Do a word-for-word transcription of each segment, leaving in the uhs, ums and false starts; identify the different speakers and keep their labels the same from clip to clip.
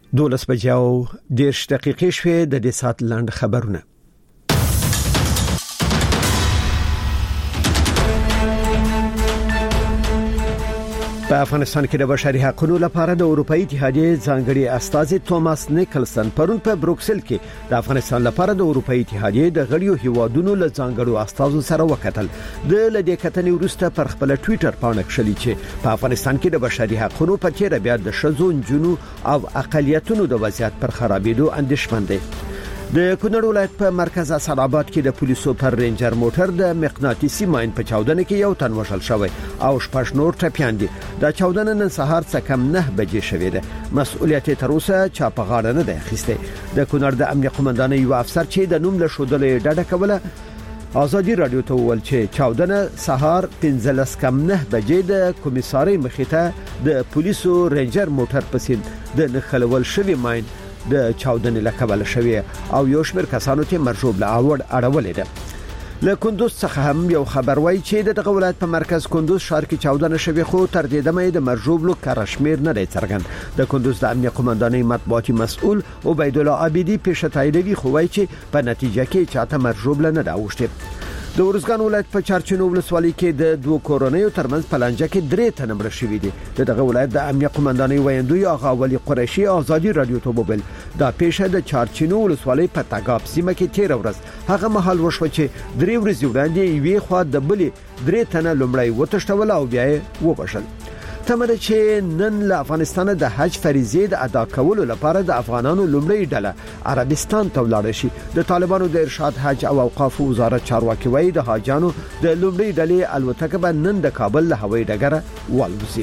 Speaker 1: دولس بجاو دیرش دقیقې شوې د دې سات لاند خبرونه. په افغانستان کې د بشري حقوقو لپاره د اروپאי اتحادیې ځانګړي استازي توماس نیکلسن پرون په بروکسل کې د افغانستان لپاره د اروپאי اتحادیې د غړیو هیوادونو له ځانګړو استازو سره وکتل. د لدې کتنې وروسته پر خپل ټوئیټر باندې کښلي چې په افغانستان کې د بشري حقوقو په تیر بیا د شذو جنو او اقلیتونو د وضعیت پر خرابېدو اندېښمن دي. د کونړ ولایت په مرکز اسعد آباد کې د پولیسو پر رینجر موټر د مقناطیسي ماین په چاودنه کې یو تن وژل شوی او شپږ نور ټپیان دي. د چاودنه نن سهار څه کم نه بجې شوې ده. مسؤلیت تر اوسه چا په غاړه نه ده اخیسته. د کونړ د امنیت قومندان یو افسر چې د نوم له شودلې ډډه کوله آزادی رادیو ته وویل چې چاودنه سهار پنځلس کم نه بجې د کمیسارۍ مخې ته د پولیسو رینجر موټر پسې د نخلول شوی ماین د چاودنې لکبل شوی او یو شمېر کسانو ته مرجوب لا اورد اړولې ده. له کندوز څخه هم یو خبر وایي چې د ولایت په مرکز کندوز ښار کې چاودنه شوی خو تر دې دمه د مرجوب لو کارشمیر نه دی څرګند. د کندوز د امنیت قومندانۍ مطبوعاتي مسؤل عبید الله عابدی پیښه تاییدوي خو وایي چې په نتیجه کې چاته مرجوب نه دا اوښته. د ورزګان ولایت په چارچینو ولسوالۍ کې د دوه کورونیو ترمنځ پلانجه کې درې تنه مړه شوي دي. دغه ولایت د امنیت قومندانۍ ویاندوی آغا ولی قریشي آزادی رادیو ته وویل دا پیښه د چارچینو ولسوالۍ په تګاب سیمه کې تیر ورځ هغه مهال وشو چې درې ورځې وړاندې یوې خوا د بلې درې تنه لومړی وتښتول او بیا یې وبښل. تمره چې نن له افغانستان د حج فریضه د ادا کولو لپاره د افغانانو لومړی ډله عربستان ته ولاړ شي. د طالبانو د ارشاد حج او اوقاف وزارت چارواکي وایي د حاجانو د لومړی ډلې الوتکه به نن د کابل له هوایي ډګره والوزي.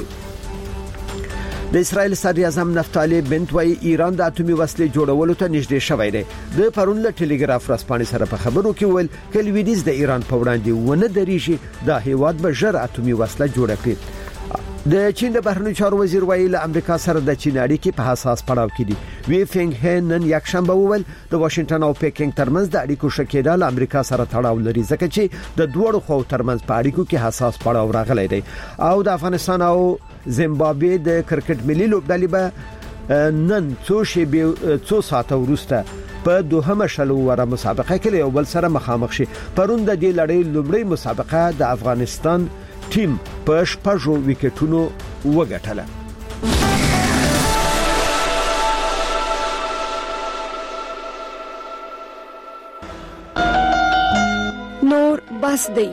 Speaker 1: د اسرائیل صدر اعظم نفتالی بنت وایي ایران د اتومي وسلې جوړولو ته نږدې شوی دی. د پرون له ټلګراف رسپانې سره په خبرو کې ویل کله ویډیز د ایران په وړاندې ونه درېږي د هیواد به ژر اتومي وسله جوړ کړي. د چین د بهرنیو چارو وزیر ویل امریکا سره د چین اړیکې په حساس پړاو کې دي. وی فینګ هې نن یک شنبه وویل د واشنگټن او پیکینګ ترمنځ د اړیکو شکېدل امریکا سره تړاو لري ځکه چې د دوړو خو ترمنځ په اړیکو کې حساس پړاو راغلی دی. او د افغانستان او زیمبابوې د کرکټ ملي لوبډلې به نن څو شیبې څو ساعت وروسته په دوهمه شلو وره مسابقه کې یو بل سره مخامخ شي. پرون د دې لړۍ لومړی مسابقه د افغانستان ټیم په شپږو وکټونو وګټله.
Speaker 2: نور بس دی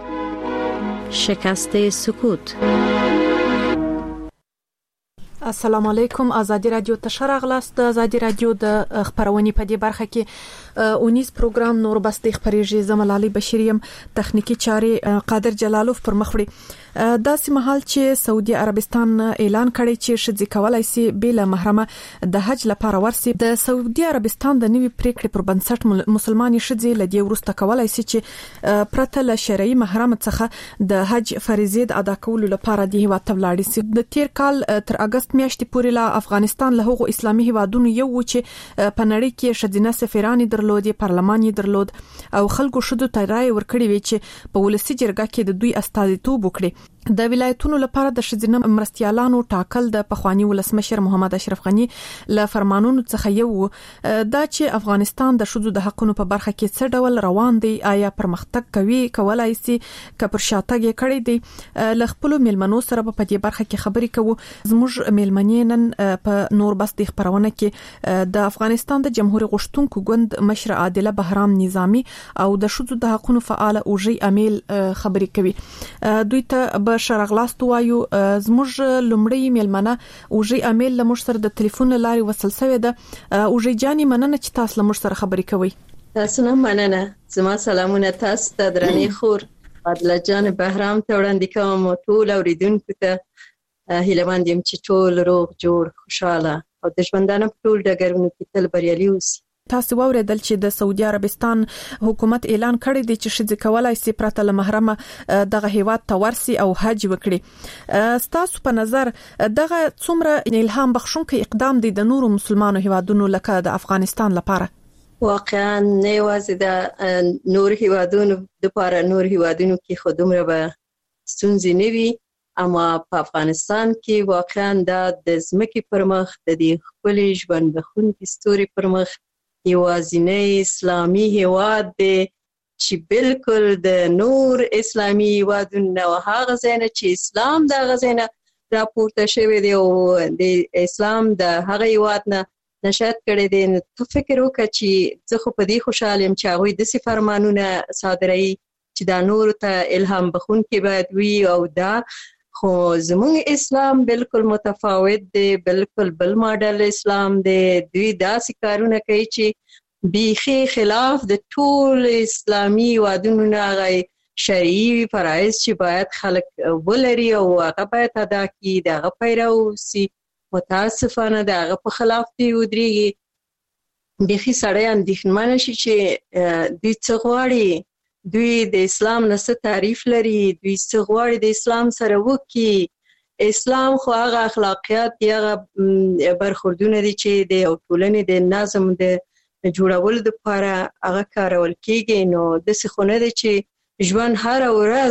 Speaker 3: شکست سکوت.
Speaker 2: السلام علیکم. آزادی رادیو ته شرغلاست. آزادی رادیو د خبرونې په دې برخه کې اونیس پروګرام نور بس د خبرېږي. زملالي بشریم تخنیکی چاري قادر جلالوف پر مخ وړي. دا سمحال چې سعودي عربستان اعلان کړی چې شذ کولای شي بل محرمه د حج لپاره ورسي. د سعودي عربستان د نوي پریکړې پر بنسټ مسلمانې شذ لدی ورسته کولای شي چې پرته له شرعي محرم څخه د حج فریضه د ادا کولو لپاره د هیواد تبلاړي سي. د تیر کال تر اگست میاشتې پورې لا افغانستان له هغو اسلامي هیوادونو یو و چې په نړۍ کې شذینه سفیران درلودي، پارلمان یې درلود او خلکو شذو ته رائے ورکړي وی چې په ولسی جرګه کې د دوی استازیتوب وکړي. د ولایتونو لپاره د شذینه مرستيالانو ټاکل د پخوانی ولسمشر محمد اشرف غنی له فرمانونو څخه یو دا چې افغانستان د شذو د حقونو په برخه کې څه ډول روان دی، آیا پرمختګ کوي کولای شي کپر شاتګ کړي دی. ل خپل ملمنو سره په دې برخه کې خبرې کوو. زموږ ملمنې نن په نور بس د خبرونه کې د افغانستان د جمهوریت غشتونکو ګوند مشر عادله بهرام نظامی او د شذو د حقونو فعال اوجي امیل خبرې کوي. دوی ته شرغلاست وایو. زموږ لومړی ملمنه اوجي امیل لمر سره د ټلیفون لاري وصل شوی ده. اوجي جاني مننه چې تاسو لمر سره خبرې کوي.
Speaker 4: تاسو نه مننه. زما سلامونه تاسو ته درنې خور عادله جان بهرام ته وړاندې کوم. ټول اوریدونکو ته هیله مند یم چې ټول روغ جوړ خوشاله او د ژوندانه په ټول ډګرونو کې تل بریالي اوسي.
Speaker 2: تاسو واوریدل چې د سعودي عربستان حکومت اعلان کړی دی چې شذ کولای شي پرته له محرمه دغه هیواد ته ورسي او حج وکړي. تاسو په نظر دغه څومره الهام بخښونکی اقدام دی د نورو مسلمانو هیوادونو لکه د افغانستان لپاره؟
Speaker 4: واقعا نه یوازې د نور هیوادونو لپاره، نور هیوادونو کې خو دومره به ستونزې نه وي اما په افغانستان کې واقعا د ځمکې پر مخ د دې خپل ژوند بخونکي ستوري پر مخ یوازینی اسلامي هیواد دی چې بالکل د نور اسلامي هیوادونو هغه ځای نه چې اسلام د هغه ځای نه راپورته شوی دی او د اسلام د هغه هیواد نه نشأت کړی دی. نو ته فکر وکړه چې زه خو په دې خوشحاله یم چې هغوی داسې فرمانونه صادروي چې دا نورو ته الهام بخونکي باید وي، او دا خو زمونږ اسلام بالکل متفاوت دی، بالکل بل ماډل اسلام دی. دوی داسې کارونه کوي چې بیخي خلاف د ټول اسلامي هیوادونو نه هغه شرعي فرایض چې باید خلک ولري او هغه باید ادا کړي د هغه پیرو اوسي. متاسفانه د هغه په خلاف دی ودرېږي. بیخي سړی اندېښمنه شي چې دوی څه غواړي، دوی د اسلام نه څه تعریف لري، دوی څه غواړي د اسلام سره وکړي. اسلام خو هغه اخلاقیات دي، هغه برخوردونه دي چې د یو ټولنې د نظم د جوړولو دپاره هغه کارول کېږي. نو داسې خو نه دی چې ژوند هره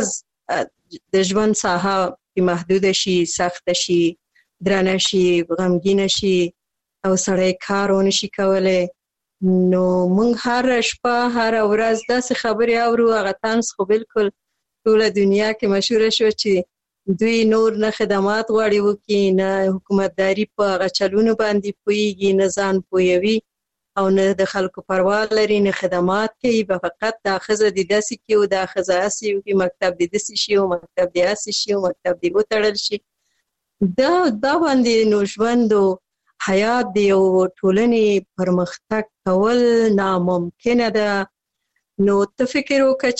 Speaker 4: ورځ د ژوند ساحه محدوده شي، سخته شي، درنه شي، غمګینه شي او سړی کار ونه شي کولی. نو موږ هر شپه هر ورځ داسې خبرې اورو. هغه طنز خو بالکل ټوله دنیا کې مشهوره شو چې دوی نور نه خدمات غواړي وکړي، نه حکومتداري په هغه چلونو باندې پوهېږي، نه ځان پوهوي او نه د خلکو پروا لري، نه خدمات کوي. به فقط دا ښځه دې داسې کړي او دا ښځه هسې وکړي، مکتب دې داسې شي او مکتب دې هسې شي او مکتب دې وتړل شي. دا دا باندې نو ژوند او حیات د یو ټولنې پرمختګ کول ناممکنه ده. نو ته فکر وکړه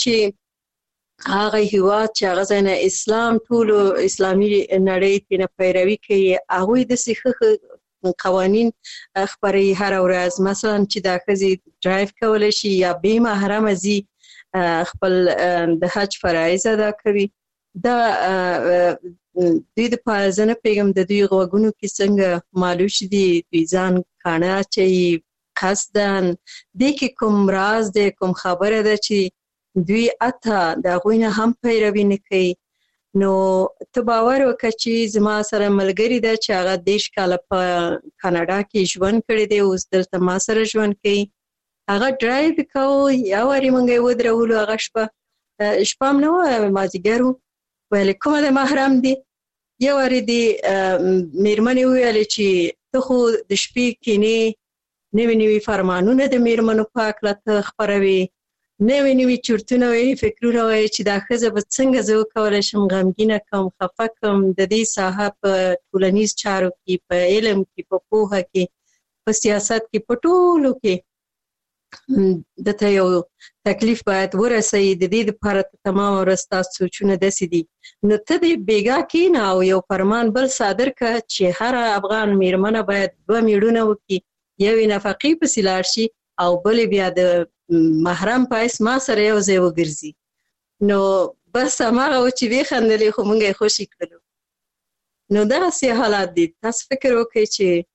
Speaker 4: چې هغه هیواد چې هغه ځای نه اسلام ټولو اسلامي نړۍ ترېنه پیروي کوي، هغوی داسې ښه قوانین خپروي هره ورځ. مثلا چې دا ښځې ډرایو کولی شي یا بې محرمه ځي خپل د حج فرایض ادا کوي. دا دوی د پاره زه نه پوهېږم د دوی غوږونو کې څنګه مالوش دي، دوی ځان کاڼه اچوي قصدن. دې کې کوم راز دی، کوم خبره ده چې دوی حتی د هغوی نه هم پیروي نه کوي. نو ته باور وکړه چې زما سره ملګري ده چې هغه دېرش کاله په کاناډا کې ژوند کړی دی، اوس دلته ما سره ژوند کوي. هغه ډرایو کوو، یو وارې موږ یې ودرولو، هغه شپه شپه هم نه وه، مازدیګر و. ویلې کومه د محرم دی؟ یو وارې د میرمنې وویلې چې ته خو د شپې کینې نوي نوي فرمانونه د میرمنو په هکله ته خپروي، نوي نوي چورتونه وایي، فکرونه وایي چې دا ښځه به څنګه زه وکولی شم غمګینه کړم، خفه کړم د دې ساحه په ټولنیز چارو کې، په علم کې، په پوهه کې، په سیاست کې، په ټولو کې دته یو تکلیف باید ورسوي. د دې دپاره تمام ورځ ستاسو سوچونه داسې دي. نو ته دې بېګا کښېنه او یو فرمان بل صادر کړه چې هره افغان میرمنه باید دوه میړونه وکړي، یو یې نفقې پسې لاړ شي او بل بیا د محرم په حیث ما سره یو ځای وګرځي. نو بس هماغه و چې ویې خو موږ یې خوشي کړلو. نو دغسې حالات دي. تاسو فکر وکړئ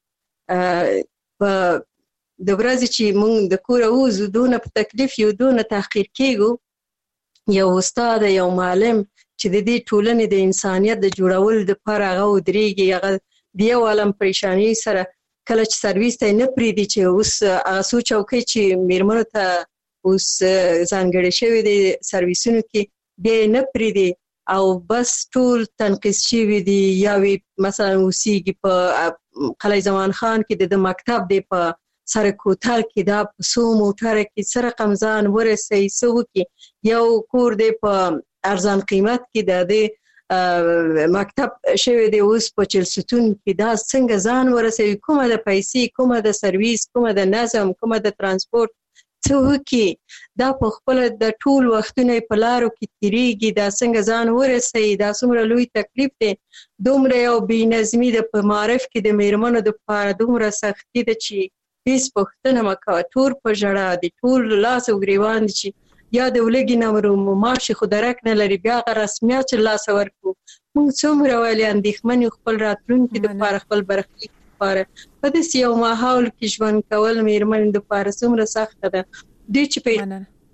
Speaker 4: چې په د ورځې چې موږ د کوره ووځو دونه په تکلیف یو، دونه تحقیر کېږو. یو استاد، یو معلم چې د دې ټولنې د انسانیت د جوړولو دپاره هغه ودرېږي، هغه د یو عالم پریشانۍ سره کله چې سرویس ته یې نه پرېږدي چې اوس هغه څو چوکۍ چې میرمنو ته اوس ځانګړې شوې دي سرویسونو کې بیا یې نه پرېږدي او بس ټول تنقیص شوي دي. یا وی مثلا اوسېږي په قلعه زمان خان کې د مکتب دی په سره کوتل کې، دا په څو موټره کې څه رقم ځان ورسوي، څه وکړي. یو کور دی په ارزان قیمت کې د دې مکتب شوی دی اوس په چلستون کې، دا څنګه ځان ورسوي، کومه د پیسې، کومه د سرویس، کومه د نظم، کومه د ترانسپورت، څه وکړي. دا په خپله د ټول وختونه په لارو کې تېرېږي، دا څنګه ځان ورسوي. دا څومره لوی تکلیف دی. دومره یو بې نظمي ده په معارف کې د میرمنو دپاره، دومره سختي ده چې هیڅ پوښتنه مه کوه. ټول په ژړا دي، ټول لاس او ګریوان دي چې یا د ولږې نه مرو معاش خو درک نه لري، بیا هغه رسمیات چې لاسه ورکړو. موږ څومره ولې اندېښمن یو خپل راتلونکي دپاره، خپل برخلیک دپاره. په داسې یو ماحول کې ژوند کول میرمنې دپاره څومره سخته ده. دوی چې په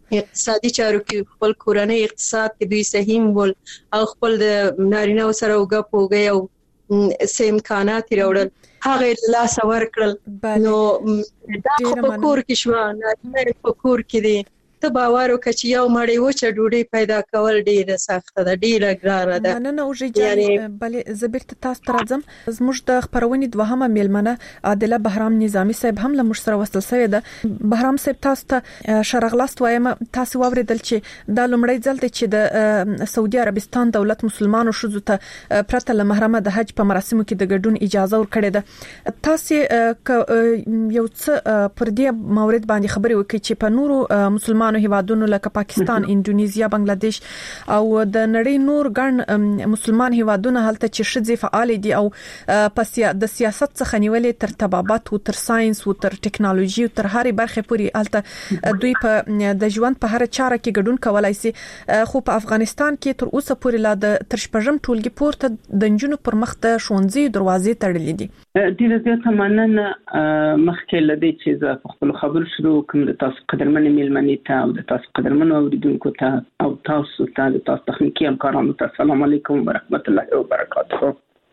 Speaker 4: اقتصادي چارو کې خپل کورنۍ اقتصاد کې دوی سهیم ول او خپل د نارینه سره وګ پوګي او سیم امکانات راوړل هغه لاس ور کړل نو دا په کور کې شو نه په کور کې دي ته باور وکړه چې یو مړی و چې ډوډۍ پیدا کول ډیره سخته ده ډیره ګرانه ده
Speaker 2: نه نه اوجه جاني بلې زبرت تاسو ترځم زموږ د خبرونې دوهمه میلمنه عادله بهرام نظامی صاحب هم له مش سره وصل شوی ده بهرام صاحب تاسو ته شرغلاست وایم تاسو واوریدل چې د لومړی ځل چې د سعودي عربستان دولت مسلمانانو شوزو ته پرته له محرمه د حج په مراسمو کې د ګډون اجازه ورکړې ده تاسو یو څه پر دې مورید باندې خبرې وکړي چې په نورو مسلمان نو هیوادونو لکه پاکستان انډونیزیا بنگلاديش او د نړۍ نور ګڼ مسلمان هیوادونه هلته چې شذې فعال دي او په د سیاست څخه نیولې تر طبابت او تر ساينس او تر ټکنالوژي او تر هرې برخه پورې هلته دوی په د ژوند په هر چاره کې ګډون کولای شي خو په افغانستان کې تر اوسه پورې لا د ترشپژم ټولګي پورته د جنونو پر مخ ته شونځي دروازې تړلې دي
Speaker 3: ډیره زیاته مننه مخکې لدی چې زه په خپل خبرو شروع کوم د تاسو قدرمن میلمنې ته او د تاسو قدرمن اوریدونکو ته او تاسو ته د تاسو تخنیکی همکارانو ته السلام علیکم ورحمت الله وبرکاته.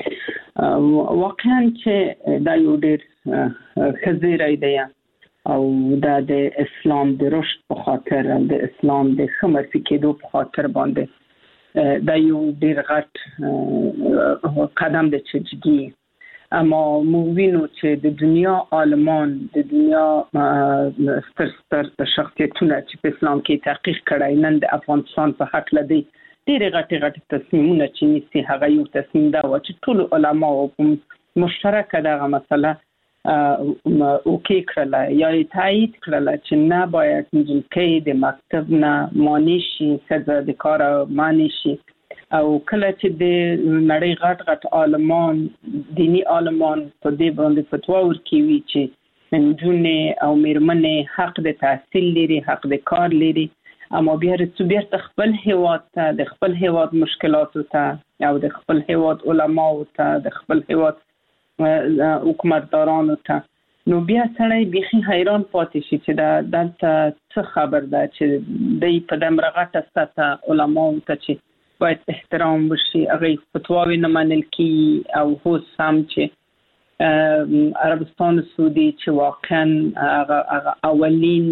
Speaker 3: واقعا چې دا یو ډېر خزیره ایده او دا د اسلام د رشد په خاطر او د اسلام د خمرفي کېدو په خاطر باندې دا یو ډېر غټ قدم دی چې جدي اما موږ وینو چې د دنیا عالمان د دنیا ستر ستر شخصیتونه چې په اسلام کې تحقیق کړای نن د افغانستان په حق لدی ډېر غټ غټ تصمیمونه چې نیسي هغه یو تصمیم دا و چې ټول علما او مشترک دغه مسله او کې کړل یا تایید کړل چې نه باید چې د مکتب نه مانی شي څه د کار مانی شي او کله چې د نړۍ غټ غټ عالمان دینی عالمان په دې باندې فتوا ورکوي چې نجونې او میرمنې حق د تحصیل لري حق د کار لري اما بیا رسوبیت خپل هیواد ته د خپل هیواد مشکلاتو ته او د خپل هیواد علماو ته د خپل هیواد حکومتدارانو ته نو بیا سړی بيخي حیران پاتې شي چې دا دلته څه خبر ده چې د په دمر غټه سطح علماو ته چې باید احترام وشي هغه فتواوی نه منل کی او هو سم چې عربستان سعودي چې واقعا هغه اولین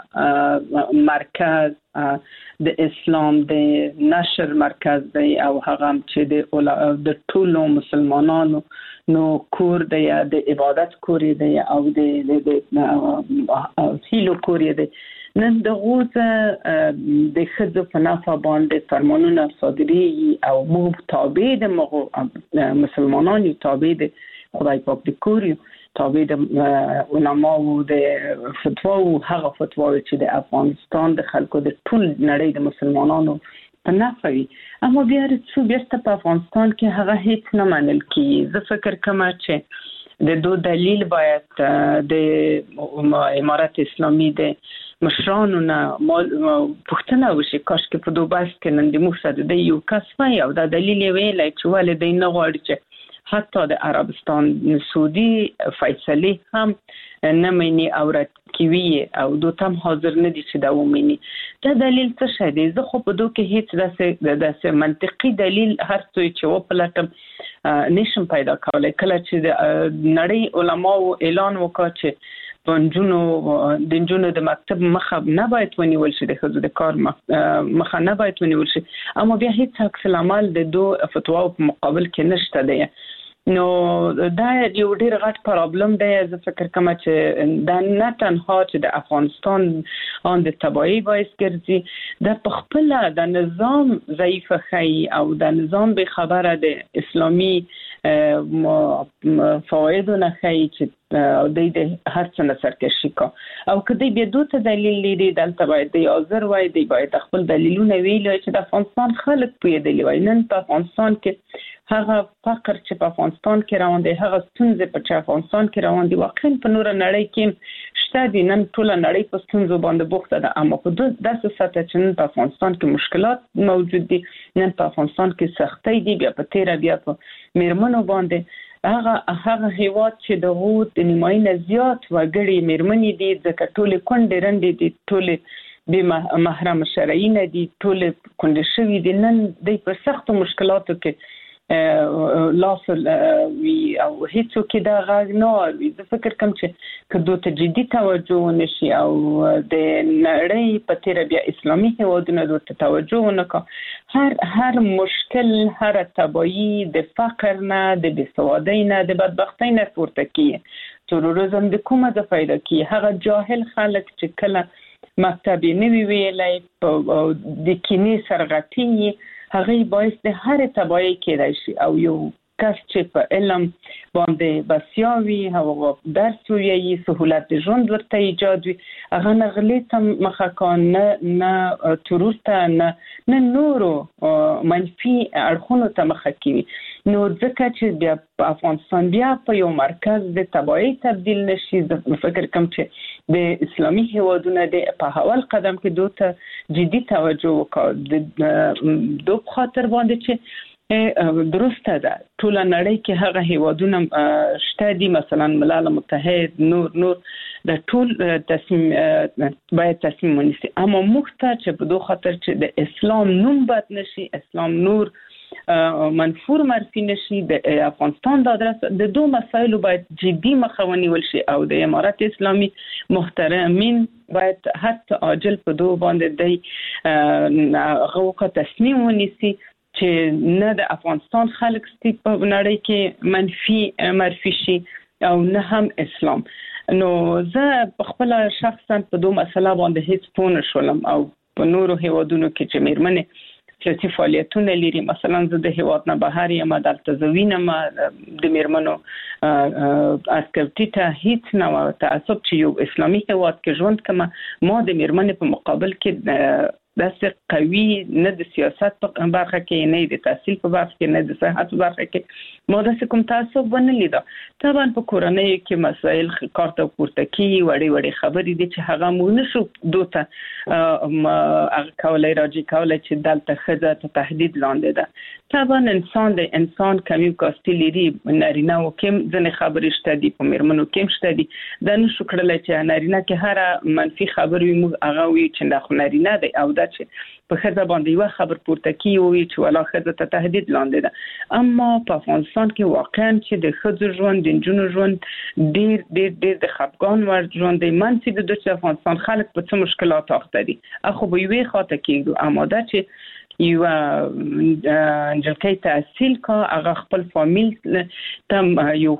Speaker 3: مرکز د اسلام د نشر مرکز دی او هغه چې د ټولو مسلمانانو نو کور دی د عبادت کور دی او د د هیلو کور دی نن د غوزه د خځو په نافه باندې فرمانونه صادري او مو تابع د مسلمانانو تابع د خدای پاک د کوري تابع د علماو د فتوا او هغه فتوا چې د افغانستان د خلکو د ټول نړۍ د مسلمانانو په نافه وي اما بیا رسو بیرته په افغانستان کې هغه هیڅ نه منل کی زه فکر کوم چې د دو دلیل باید د امارت اسلامی د مشرانو نه پښتنه وشي کاش کې په دوباس کې نن د موږ سره د یو کس وای او دا دلیل ویل چې والدین نه غواړي چې حتی د عربستان سعودي فیصله هم نه مني او رد کوي او دوی هم حاضر نه دي چې دا ومني دا دلیل څه شی دی زه خو په دوی کې هیڅ داسې داسې منطقي دلیل هر څه چې و پلټم نشم پیدا کولای کله چې د نړۍ علماو اعلان وکړ چې پنځونو د جنونو د مکتب مخه نه باید ونیول شي د خزو د کار مخه نه باید ونیول شي اما بیا هیڅ عکس العمل د دو فتوا په مقابل کې نشته دی نو دا یو ډیر غټ پرابلم دی زه فکر کوم چې دا نه تنها چې د افغانستان ان د تبعی باعث ګرځي د خپل د نظام ضعیف خی او د نظام به خبره د اسلامي فواید نه خی چې د دې هر څه نه سرکشي کا او کدی به دوه دلیل لري دلته باید د حاضر وای دی باید خپل دلیلونه ویل چې د افغانستان خلک پیدلی وای نن په افغانستان کې هغه فقر چې په افغانستان کې روان دی هغه ستونزې په چې افغانستان کې روان دي واقعا په نور نړۍ کې شته دي نن ټول نړۍ په ستونزو باندې بوخته ده اما په داسې سطح چې نن په افغانستان کې مشکلات موجود دي نن په افغانستان کې سختۍ دي بیا په تیر بیا په میرمنو باندې هغه هغه هیواد چې د غوت د نیماینه زیات وګړي میرمنې دي ځکه ټول کونډې رندې دي ټول به محرم شرعي نه دي ټول کندې شوی دي نن د په سخت مشکلاتو کې لاس وی او هیڅ کې دا غاغ نه وي. زه فکر کوم چې کله ته جدي توجه ونشي او د نړۍ په تیر بیا اسلامي هیوادونو ته توجه ونکړي هر هر مشکل هر تبعی د فقر نه د بېسوادۍ نه د بدبختۍ نه پورته کیږي. تروریزم د کومه د پیدا کی هغه جاهل خلک چې کله مکتب نه وی ویلای د کینې سرغټي هغه باعث د هر تبعی کېدای شي او یو کس چې په علم باندې بسیاوي هغه درس ویي سهولت ژوند ورته ایجاد وي هغه نغلې ته مخکان نه نه تروریست نه نه نورو منفي اړخونو ته مخکوي. نو ځکه چې بیا په افغانستان بیا په یو مرکز د تبعی تبدیل نشي فکر کوم چې د اسلامي هیوادونو د په اول قدم کې دوته جدي توجه وکړي د دوه خاطر باندې چې درسته ده ټول نړۍ کې هغه هیوادونه شته دي مثلا ملل متحد نور نور د ټول تصمیم باید تصمیم ونیسي اما موږ ته چې په دوه خاطر چې د اسلام نوم بد نشي اسلام نور منفور معرفي نشي د افغانستان د ادرس د دوه مسایلو باید جدي مخاوني ولشي او د امارات اسلامي محترمین باید حتی عاجل په دوه باندې د غوښه تصمیم ونیسي چې نه د افغانستان خلک ستې په نړۍ کې منفي معرفي شي او نه هم اسلام. نو زه په خپل شخصا په دوه مسله باندې هیڅ پوه نشولم او په نورو هیوادونو کې چې میرمنې سیاسي فعالیتونه لري مثلا زه د هیواد نه بهر یم دلته زوینم د میرمنو اسکرتی ته هیڅ نه تعصب چې یو اسلامي هیواد کې ژوند کوم ما د میرمنې په مقابل کې داسې قوي نه د سیاست په برخه کې نه د تحصیل په برخه کې نه د صحت په برخه کې ما داسې کوم تعصب ونه لیدا. طبعا په کورنۍ کې مسائل کارته پورته کی وړي وړي خبرې دي چې هغه مو نشو دوته هغه کولای راځي کولای چې دلته خزه ته تهدید لاندې ده. طبعا انسان د انسان کمی کاستی لري نارینه او کوم ځنې خبرې شته دي په میرمنو کې شته دي دا نشو کړل چې نارینه کې هر منفي خبر وي موږ هغه وی چې دا خو نارینه دی او چې په خزه باندې یو خبر پورته کی وي چې ولا خزه ته تهدید لاندې ده. اما په افغانستان کې واقعا چې د خزو ژوند د جنونو ژوند ډیر ډیر ډیر د خپګان ور ژوند دی منځي د دوه افغانستان خلک په څه مشکلات اخته دي اخو به یوې خاطر کېږي اماده چې یو انجلکې تحصیل کا هغه خپل فامیل تم یو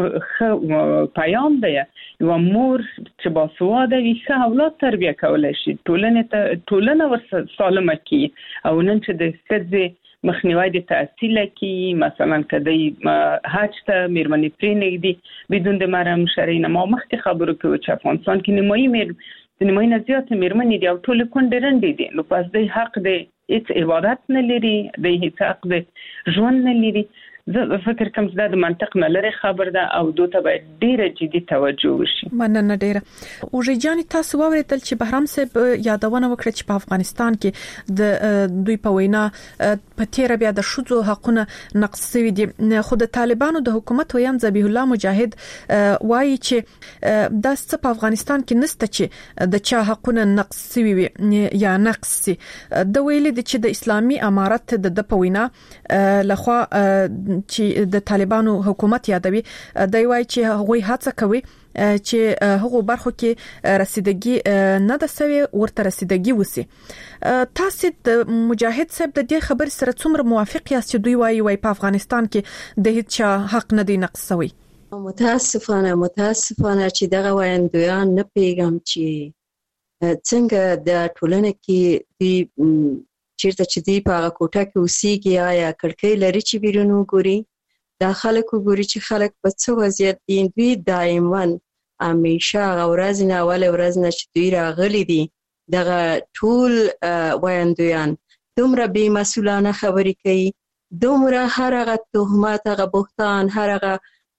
Speaker 3: خ پیام دی یو مور چې باسواده وي ښه اولاد تربیه کولای شي ټولنه ته ټولنه ور سالمه کی او نن چې د ښځې مخنیوي د تحصیل کی مثلا کدی حج ته میرمنې پرې نګدي بدون د محرم شرعي نه ما مخکې خبرو کوي چې افغانستان کې نیمایي میر د نیمایي نه زیات میرمنې دي او ټول کونډې رنډې دي نو پس د حق د هیڅ عبادت نه لري د هیڅ حق د ژوند نه لري. زه فکر کوم چې د منطق نه لري خبر ده او دوی باید ډیره جدي توجه وشي.
Speaker 2: مننه ډیره. او ژجان تاسو واوریدل چې بهرام صاحب یادونه وکړه چې په افغانستان کې د دوی په وینا په تیر بیا د شذو حقونه نقض شوی دي خو د طالبانو د حکومت ویان ذبیح الله مجاهد وایي چې د ست په افغانستان کې نسته چې د چا حقونه نقض شوی وي یا نقض سي د ویل دي چې د اسلامي امارت د په وینا لخوا چې د طالبانو حکومت یادوي دی وایي چې هغه هڅه کوي چې هغه برخو کې رسیدګي نه د سوي ورته رسیدګي وسی. تاسو د مجاهد صاحب د دې خبر سره څومره موافق یاست چې دوی وایي وای په افغانستان کې د هیڅ حق نه دی نقض شوی؟
Speaker 4: متاسفانه متاسفانه چې دغه وایندویان نه پیغام چې څنګه د ټولنې کې دی چیرته چې دی په هغه کوټه کې اوسېږي یا کړکۍ لري چې بیرون وګوري دا خلک وګوري چې خلک په څه وضعیت دي دوی دایما همیشه هغه ورځ نه اول ورځ نه چې دوی راغلي دي دغه ټول وایندویان دومره بې مسؤلانه خبرې کوي دومره هر هغه تهمات هغه بهتان هر هغه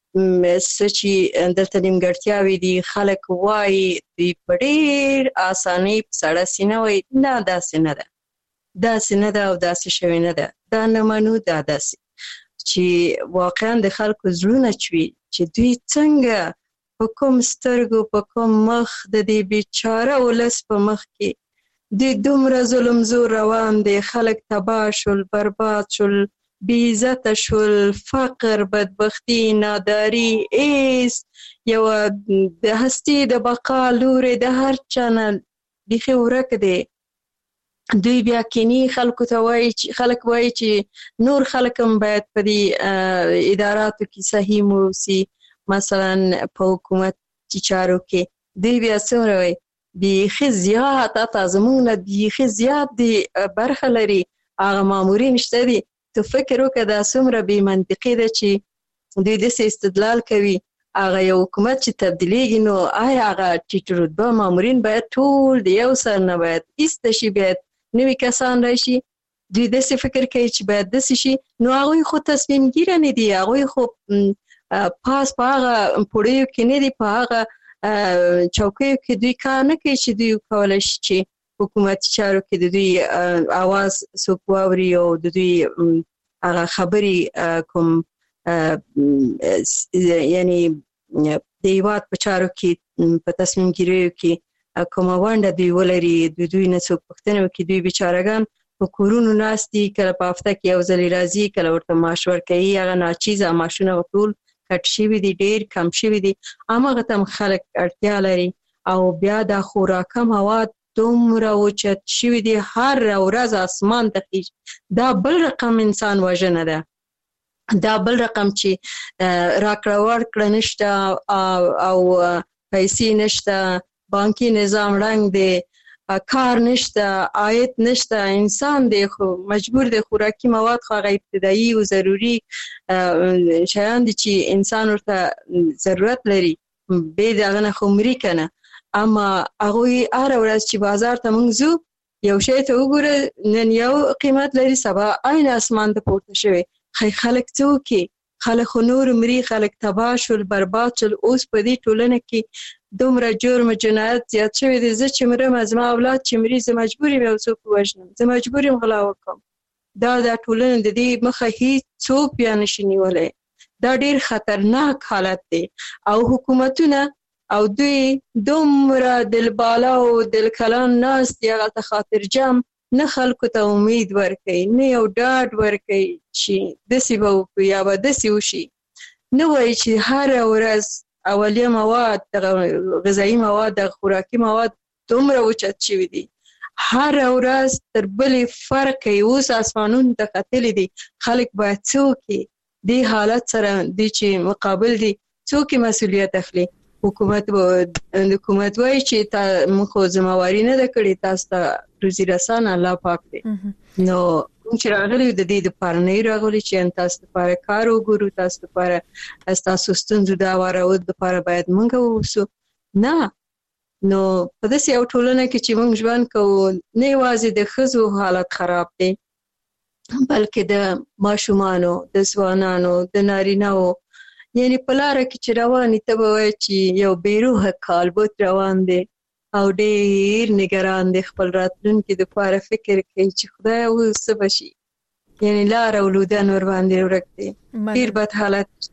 Speaker 4: څه چې دلته نیمګړتیاوې دي خلک وایي دوی په ډېر اسانۍ په سړه سینه وایي نه داسې نه ده داسې نه ده او داسې شوی نه ده دا نه منو دا داسې چې واقعا د خلکو زړونه چوي چې دوی څنګه په کوم سترګو په کوم مخ د دې بیچاره ولس په مخ کې د دومره ظلم زور روان دی، خلک تباه شول، برباد شول، بی عزت شول، فقر، بدبختی، ناداری، ایس یو د هستی د بقا لوري د هر چا نه بیخي ورک دی. دوی بیا کینی خلکو ته وایي چې خلک وایي چې نور خلک هم باید په دې اداراتو کې صحیح موسی، مثلا په حکومتي چارو کې. دوی بیا څومره وایي بیخي زیات اته زمونږ نه بیخي زیات دی برخه لري، هغه مامورین شته دي. تو فکر وکړه دا څومره بې منطقي ده چې دوی داسې استدلال کوي. هغه یو حکومت چې تبدیلیږي نو آیا هغه ټیټ رتبه مامورین باید ټول د یو سر نه باید ایسته شي، باید نوي کسان راشي؟ دوی داسې فکر کوي چې باید داسې شي. نو هغوی خو تصمیم ګیره نه دي، هغوی خو پاس په هغه پوړیو کې نه دي، په هغه چوکیو کې دوی کار نه کوي چې دوی کولی شي چې حکومتي چارو کې د دوی اواز څوک واوري او د دوی هغه خبرې کوم یعنی د هیواد په چارو کې په تصمیم ګیریو کې کومه ونډه دوی ولري، د دوی نه څوک پوښتنه وکړي. دوی بیچارهګان په کورونو ناست دي، کله په هفته کې یو ځلې راځي، کله ورته معاش ورکوي، هغه ناچیزه معاشونه ټول کټ شوي دي، ډېر کم شوي دي. هماغه ته هم خلک اړتیا لري. او بیا دا خوراکه مواد دومره اوچت شوي دي، هر ورځ اسمان ته خیژي. دا بل رقم انسان وژنه ده، دا بل رقم چې راکړه ورکړه نشته او پیسې نشته، بانکي نظام رنګ دی، کار نشته، عاید نشته، انسان دی خو مجبور دی. خوراکي مواد خو هغه ابتدایي او ضروري شیان دي چې انسان ورته ضرورت لري، بې د هغه نه خو مري که نه. اما هغوی هره ورځ چې بازار ته موږ ځو، یو شی ته وګوره، نن یو قیمت لري، سبا عین اسمان ته پورته شوی. خلک څه وکړي؟ خلک خو نور مري، خلک تباه شول، برباد شول. اوس په دې ټولنه کې دومره جرم جنایت زیات شوی دی. زه چې مرم، زما اولاد چې مري، زه مجبور یم یو څوک ووژنم، زه مجبور یم غلا وکړم. دا دا ټولنه د دې مخه هیڅوک بیا نشي نیولی. دا ډېر خطرناک حالت دی. او حکومتونه او دوی دومره دلبالا او دلکلان ناست دي، هغه ته خاطر جم، نه خلکو ته امید ورکوي، نه یو ډاډ ورکوي چې داسې به وکړو یا به داسې وشي. نه وایي چې هره ورځ اولیه مواد، غذایي مواد، د خوراکي مواد دومره اوچت شوي دي، هر ورځ تر بلې فرق کوي. اوس اسمانونو ته ختلي دي. خلک باید څه وکړي؟ دې حالت سره دوی چې مقابل دي، څوک مسؤلیت اخلي؟ حکومت حکومت وایي چې تا موږ خو ذمہواري نه ده کړې، تاسو ته روزي رسانه الله پاک دی. نو کوم چې راغلي د دې دپاره نه راغلي چې تاسو دپاره کار وګورو، تاسو دپاره ستاسو ستونزو د هوارولو دپاره باید موږ واوسو. نه، نو په داسې یو ټولنه کې چې موږ ژوند کوو، نه یوازې د ښځو حالت خراب دی، بلکې د ماشومانو، د ځوانانو، د نارینه‌و. یعنی په لاره کې چې روانې ته به وایې چې یو بېروحه کالبوت روان دی او ډېر نګران دی، خپل راتلونکي دپاره فکر کوي چې خدایه اوس څه به شي. یعنی لاره او لودن ورباندې ورک دی. ډېر بد حالت.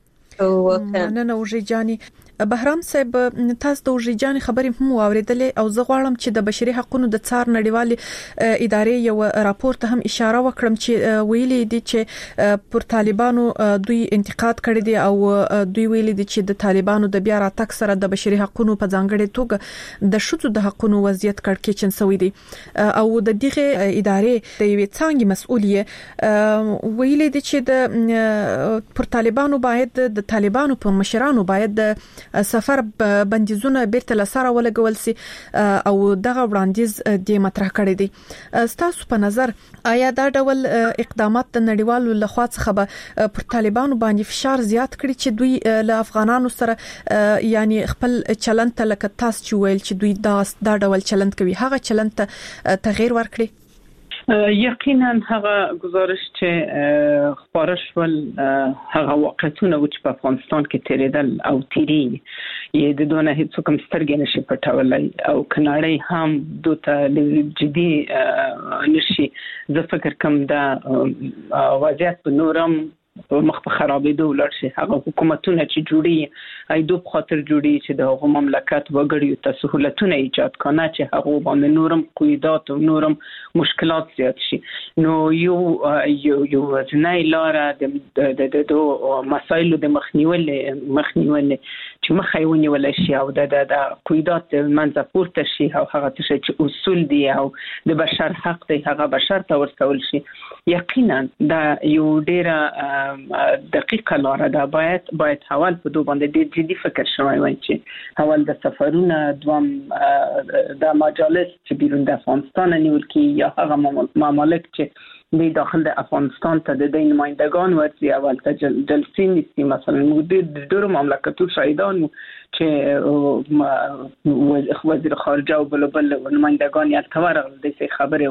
Speaker 2: مننه وژې جانې. بهرام صاحب، تاسو د وژې جانې خبرې هم واورېدلې او زه غواړم چې د بشري حقوقو د څار نړیوالې ادارې یو راپور ته هم اشاره وکړم چې ویلي دي چې پر طالبانو دوی انتقاد کړی دی او دوی ویلي دي چې د طالبانو د بیا راتګ سره د بشري حقوقو په ځانګړې توګه د ښځو د حقوقو وضعیت کړکېچن شوی دی. او د دغه ادارې د یوې څانګې مسؤل یې ویلي دي چې د پر طالبانو باید د طالبانو پر مشرانو باید د سفر بندیزونه بیرته لسره ولګول سي او دغه وړاندیز د مطرح کړی دی. ستاسو په نظر آیا دا ډول اقدامات د نړیوالو لخوا څخه به پر طالبانو باندې فشار زیات کړي چې دوی له افغانانو سره یعنی خپل چلند ته لکه تاسو چې ویل چې دوی دا دا ډول چلند کوي، هغه چلند ته تغییر ورکړي؟
Speaker 3: یقینا هغه گزارش چې خبره شول، هغه واقعیتونه چې په افغانستان کې تیریدل او تیری یې د دونه هیڅ کوم سترګې نشي پټولای او کناړی هم دوته جدي نشي. زه فکر کوم دا وضعیت په نورم مخ په خرابېدو ولر شي. هغه حکومتونه چې جوړي ایدو په خاطر جوړي چې د هغو مملکت وګړي ته سہولتونه ایجاد کړي چې هغه باندې نورم قیودات او نورم مشکلات زیات شي. نو یو یو یو ځنای لار د د د مسایلو د مخنیول مخنیول چې مخایونی ولا شي او د د قیودات منځ پورته شي او هغه چې اصول دي او د بشر حق دی هغه بشر ته ورسول شي. یقینا دا یو ډیره دقیقه لار ده. باید باید حوال په دوه باندې ډیر جدي فکر شوی وای چې حوال د سفرونه دوام د مجالس چې بیرون د افغانستان نیول کی یا هغه ممالک چې د داخل د افغانستان ته د نمائندگان ورسي اول ته جلسې نیسي. مثلا موږ د ډیرو مملکتو شاهدان چې وزیر خارجه او بل بل نمائندگان یې تورغل د څه خبرې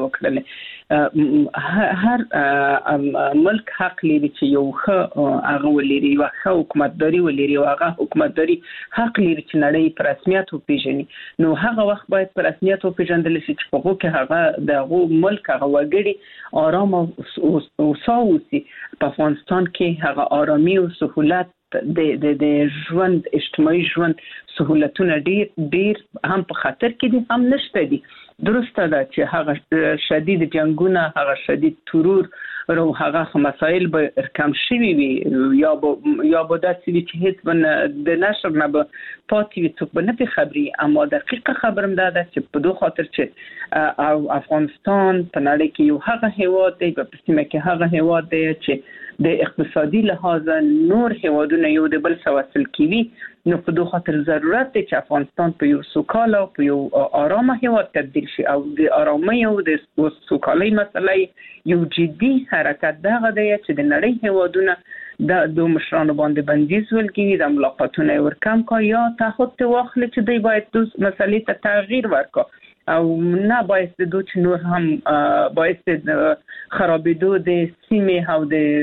Speaker 3: وکړلې. هر ملک حق لري چې یو ښه هغه ولري یو ښه حکومتداري ولري او هغه حکومتداري حق لري چې نړۍ په رسمیت وپیژني. نو هغه وخت باید په رسمیت وپیژندل شي چې په هغه کې هغه د ملک هغه وګړي آرام او ساوسی په افغانستان کې هغه آرامي او سہولت د د د ژوند اجتماعي ژوند سہولتونه ډیر ډیر هم په خطر کې دي هم نشته دي. درسته ده چې هغه شدید جنگونه هغه شدید ترور او هغه مسائل به کم شوي وي یا به یا به داسې چې هیڅ بن د نشر نه به پاتې وي څوک به نه په خبري. اما دقیقه خبرم ده چې په دوه خاطر چې او افغانستان په نړۍ کې یو هغه هیواد دی په سیمه کې هغه هیواد دی چې د اقتصادي لحاظ نور هیوادونه یو د بل سره وصل کیوي. نو په دوه خاطر ضرورت دی چې افغانستان په یو سوکاله او په یو آرامه هیواد تبدیل شي او د آرامۍ او د سوکالۍ مسلې یو جدي حرکت دغه دی چې د نړۍ هیوادونه د دوه مشرانو باندې بندیز ولګي د ملاقاتونه ورکم کا یا تعهد واخلي چې دوی باید د مسلې ته تغییر ورکړي او نه باید د دوی نور هم باید د خرابېدو د سیمې او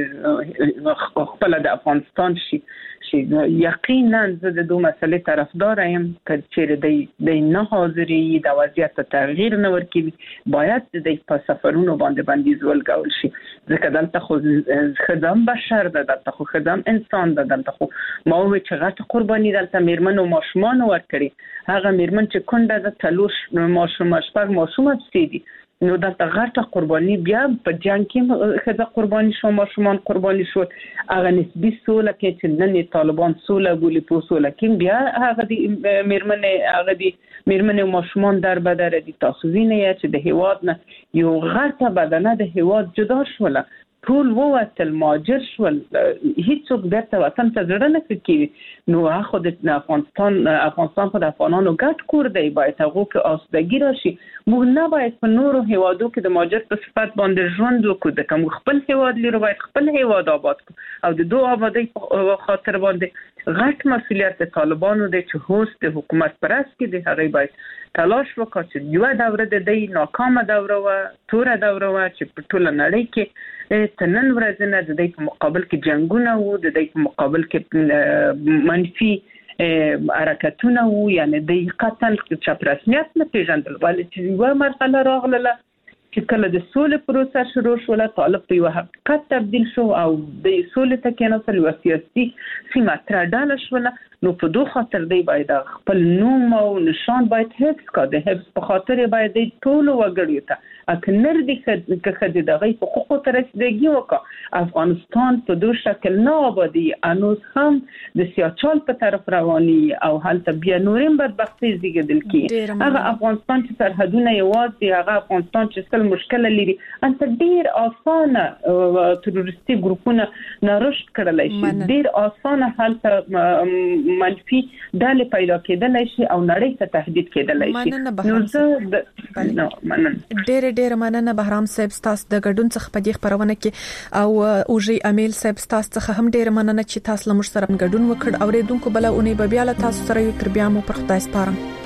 Speaker 3: د خپل د افغانستان شي. یقینا زه د دوه مسلې طرفدار یم چې د د نه حاضري د وضعیت تغییر نه ورکړي باید د په سفرونو باندې بندیز ولګول شي. ځکه دلته خو خدام بشر ده دلته خو خدام انسان ده دلته خو ما وی چې غټ قرباني دلته میرمن او ماشومان ورکړي هغه میرمن چې کونډه ده تلوش ماشوم شپږ ماشوم سیدي نو دلته غټه قرباني بیا په جنگ کې خزه قرباني شو ماشومان قرباني شو هغه نسبي سوله کې چې نن طالبان سوله بولی په سوله کې بیا هغه د میرمنې هغه د میرمنې ماشومان در بدر دي تاسو وینئ چې د هیواد نه یو غټه بدنه د هیواد جدا شوله ټول ووتل ماجر شول هیڅوک درته وطن ته زړه نه کوي. نو هغه د افغانستان افغانستان په افغانانو ګډ کور دی باید هغه کې آسودګي راشي. موږ نه باید په نورو هیوادو کې د ماجر په صفت باندې ژوند وکړو د کوم خپل هیواد لري باید خپل هیواد آباد کړو او د دوه آبادی خاطر باندې غټ مسؤلیت طالبانو د چې هوست د حکومت پرست کې د هغه باید تلاش وکړي چې یو دوره د دې ناکامه دوره و توره دوره و چې په ټول نړۍ کې تنن ورځنه د دې په مقابل کې جنگونه وو د دې په مقابل کې منفي حرکتونه وو یعنی د قتل چې رسمیت نه پیژندل ولې چې یو مرحله راغله چې کله د سولې پروسه شروع شول طالب په یو حقیقت تبدیل شو او د سولې ته کېناستل یو سیاسي سیمه ترډاله شول. نو په دوه خاطر دی باید خپل نوم او نشان باید حفظ کړي د حفظ په خاطر باید ټول وګړي ته اکنر دي که خدي دغه حقوق ته رسیدګي وکړي. افغانستان په دوه شکل نه آبادی انوس هم د سیاچال په طرف رواني او هلته بیا نورم بدبختي زیږیدل کی هغه افغانستان چې سرحدونه یوازې هغه افغانستان چې څل مشکل لري انت ډیر اسانه تروریستي ګروپونه نارشد کړلای شي ډیر اسانه هلته منفي ډلې پیدا کېدلای شي او نړۍ ته تهدید کېدلای شي. نو زه نو مننه
Speaker 2: ډېر ډېر مننه بهرام صاحب تاسو د ګډون څخه په دې خبرونه کې او اوجي امیل صاحب تاسو څخه هم ډېر مننه چې تاسو له موږ سره ګډون وکړ. اوریدونکو بل اونې به بیا له تاسو سره یو تر بیا مو پر خدای سپارم.